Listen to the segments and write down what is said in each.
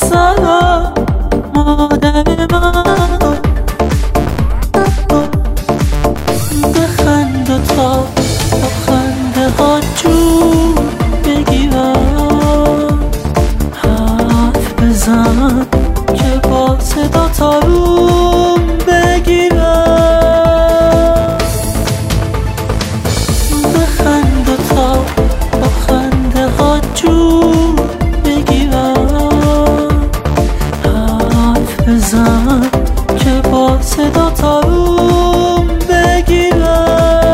سلام مادر من، بخند و تا با خنده ها جون بگیرم، حرف بزن که با صدا تارون بگیرم، بخند و تا با خنده ها جون بگیرم، حرف بزن که با صدا تارون بگیرم.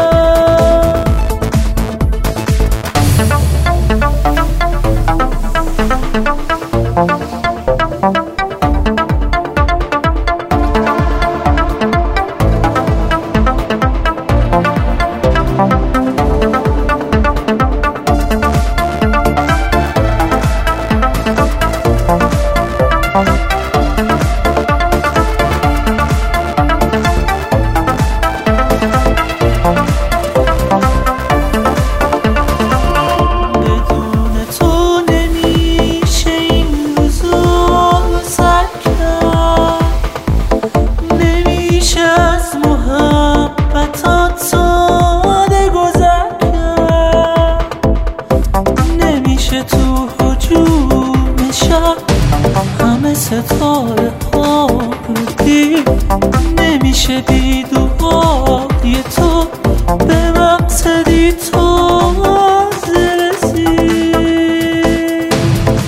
تو هجوم شب همه ستاره ها رو دید، نمیشه دید و دعای تو به مقصدی تازه رسید.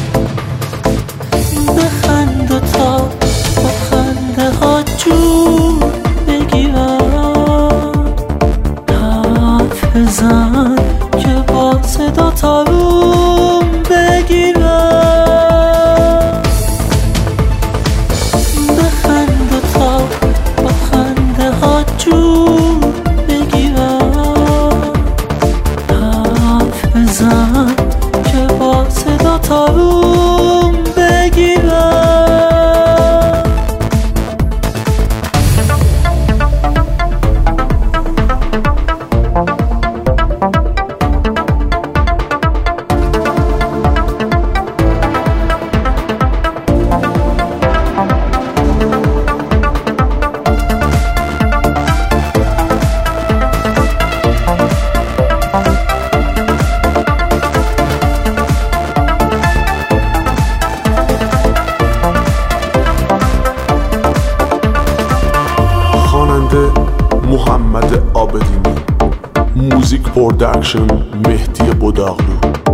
بخند و تا با خنده ها جون بگیرم، حرف بزن که با صدا تارون بگیرم، بخند و تا با خنده ها جون بگیرم، حرف بزن که با صدا تارون بگیرم. محمد عابدینی، موزیک پرودکشن مهدی بداغلو.